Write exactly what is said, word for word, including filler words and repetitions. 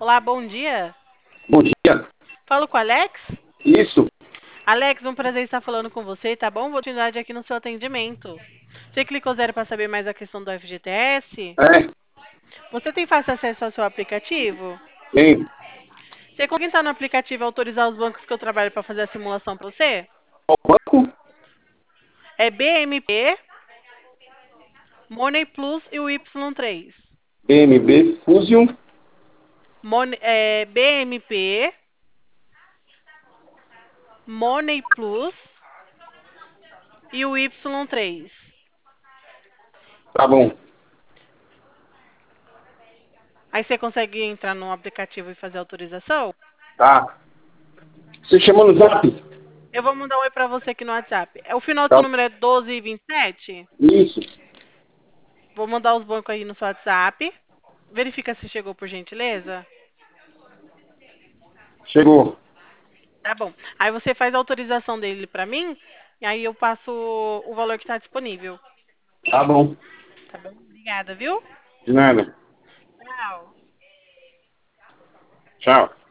Olá, bom dia. Bom dia. Falo com o Alex? Isso, Alex, um prazer estar falando com você, tá bom? Vou te dar aqui no seu atendimento. Você clicou zero para saber mais a questão do F G T S? é, Você tem fácil acesso ao seu aplicativo? tem. Você consegue entrar no aplicativo e autorizar os bancos que eu trabalho para fazer a simulação para você? Qual banco? É B M P, Money Plus e o Y três. B M B Fusion. Mon é, B M P, Money Plus e o Y três. Tá bom. Aí você consegue entrar no aplicativo e fazer a autorização? Tá. Você chamou no zap? Eu vou mandar um oi pra você aqui no WhatsApp. É, o final do seu Tá. número é doze e vinte e sete? Isso. Vou mandar os bancos aí no seu WhatsApp. Verifica se chegou, por gentileza. Chegou. Tá bom. Aí você faz a autorização dele pra mim, e aí eu passo o valor que tá disponível. Tá bom. Tá bom? Obrigada, viu? De nada. Tchau. Tchau.